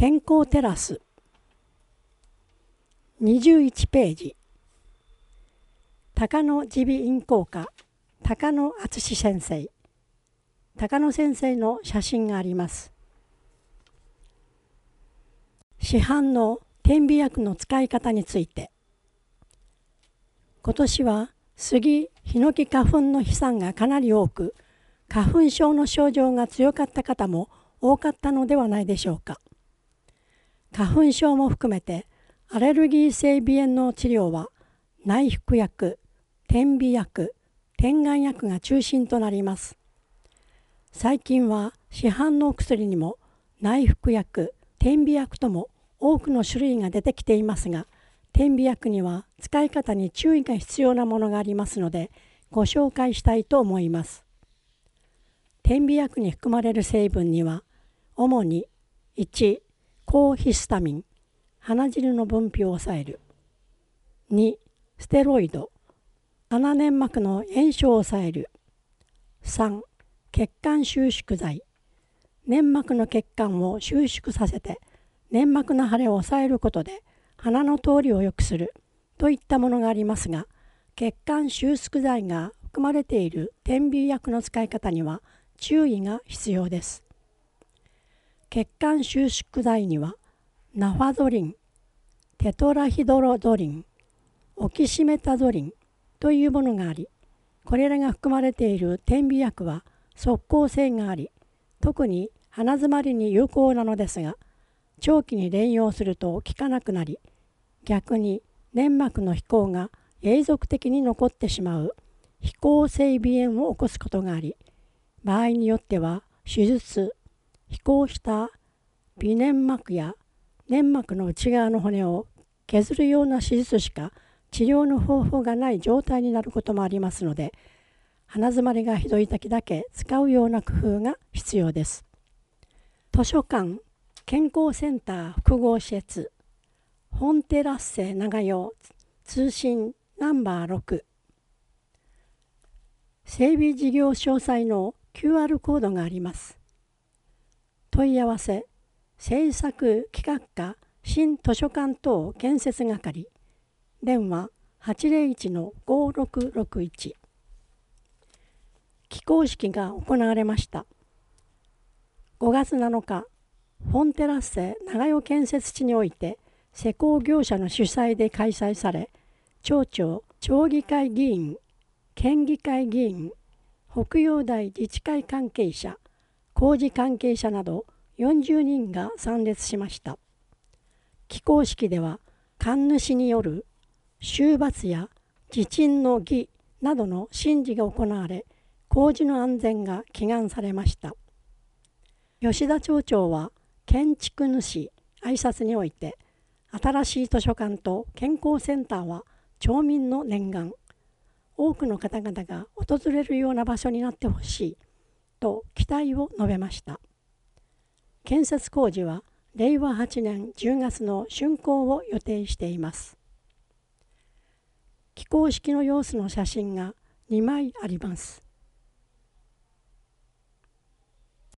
健康テラス21ページ、高野耳鼻咽喉科高野敦先生、高野先生の写真があります。市販の点鼻薬の使い方について。今年はスギ・ヒノキ花粉の飛散がかなり多く、花粉症の症状が強かった方も多かったのではないでしょうか。花粉症も含めてアレルギー性鼻炎の治療は内服薬、点鼻薬、点眼薬が中心となります。最近は市販のお薬にも内服薬、点鼻薬とも多くの種類が出てきていますが、点鼻薬には使い方に注意が必要なものがありますので、ご紹介したいと思います。点鼻薬に含まれる成分には、主に1、抗ヒスタミン、鼻汁の分泌を抑える。2、ステロイド、鼻粘膜の炎症を抑える。3、血管収縮剤、粘膜の血管を収縮させて粘膜の腫れを抑えることで鼻の通りを良くするといったものがありますが、血管収縮剤が含まれている点鼻薬の使い方には注意が必要です。血管収縮剤にはナファゾリン、テトラヒドロゾリン、オキシメタゾリンというものがあり、これらが含まれている点鼻薬は即効性があり、特に鼻づまりに有効なのですが、長期に連用すると効かなくなり、逆に粘膜の肥厚が永続的に残ってしまう非効性鼻炎を起こすことがあり、場合によっては手術、肥厚した鼻粘膜や粘膜の内側の骨を削るような手術しか治療の方法がない状態になることもありますので、鼻づまりがひどい時だけ使うような工夫が必要です。図書館、健康センター複合施設、本テラッセ長与通信ナンバー6、整備事業詳細の QR コードがあります。問い合わせ、政策企画課新図書館等建設係、電話 801-5661。起工式が行われました。5月7日、フォンテラッセ長与建設地において施工業者の主催で開催され、町長、町議会議員、県議会議員、北陽台自治会関係者、工事関係者など40人が参列しました。起工式では、神主による収罰や地鎮の儀などの神事が行われ、工事の安全が祈願されました。吉田町長は建築主挨拶において、新しい図書館と健康センターは町民の念願、多くの方々が訪れるような場所になってほしいと期待を述べました。建設工事は令和8年10月の竣工を予定しています。起工式の様子の写真が2枚あります。